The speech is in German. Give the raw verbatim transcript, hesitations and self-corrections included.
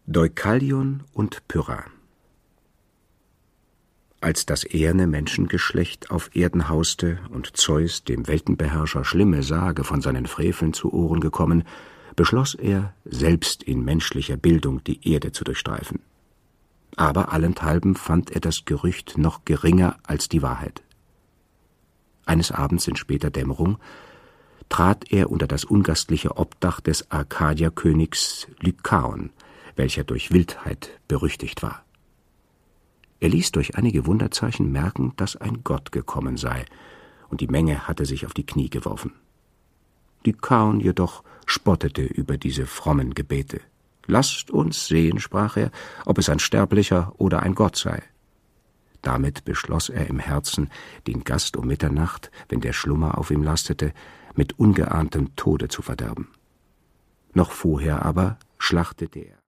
Deukalion und Pyrrha. Als das eherne Menschengeschlecht auf Erden hauste und Zeus, dem Weltenbeherrscher, schlimme Sage von seinen Freveln zu Ohren gekommen, beschloss er, selbst in menschlicher Bildung die Erde zu durchstreifen. Aber allenthalben fand er das Gerücht noch geringer als die Wahrheit. Eines Abends in später Dämmerung trat er unter das ungastliche Obdach des Arkadierkönigs Lykaon, welcher durch Wildheit berüchtigt war. Er ließ durch einige Wunderzeichen merken, dass ein Gott gekommen sei, und die Menge hatte sich auf die Knie geworfen. Lykaon jedoch spottete über diese frommen Gebete. »Lasst uns sehen«, sprach er, »ob es ein Sterblicher oder ein Gott sei.« Damit beschloss er im Herzen, den Gast um Mitternacht, wenn der Schlummer auf ihm lastete, mit ungeahntem Tode zu verderben. Noch vorher aber schlachtete er